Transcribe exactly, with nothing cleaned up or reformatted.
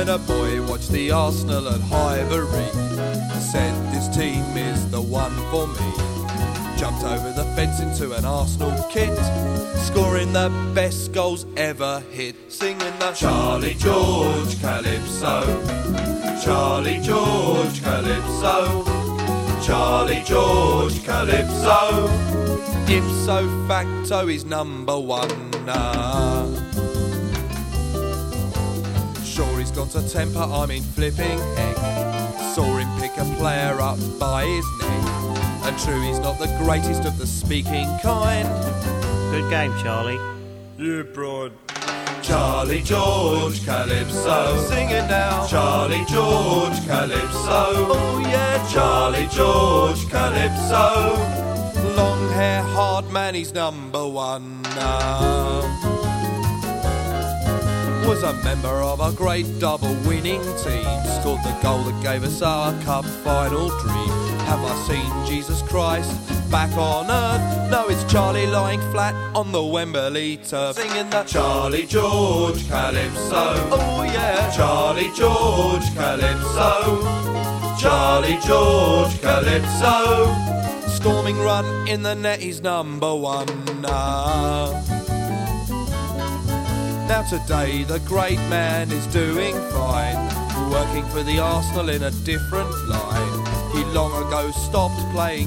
when a boy watched the Arsenal at Highbury. Said this team is the one for me. Jumped over the fence into an Arsenal kit, scoring the best goals ever hit. Singing the Charlie George Calypso, Charlie George Calypso, Charlie George Calypso. Ipso facto he's number one. Nah. Sure he's got a temper, I mean flipping heck. Saw him pick a player up by his neck. And true, he's not the greatest of the speaking kind. Good game, Charlie. Yeah, Brian. Charlie George Calypso, sing it now. Charlie George Calypso, oh yeah, Charlie George Calypso. Long hair, hard man, he's number one now. Was a member of a great double winning team. Scored the goal that gave us our cup final dream. Have I seen Jesus Christ back on earth? No, it's Charlie lying flat on the Wembley turf, singing the Charlie George Calypso, oh yeah, Charlie George Calypso, Charlie George Calypso. Storming run in the net, he's number one now. Now today the great man is doing fine, working for the Arsenal in a different line. He long ago stopped playing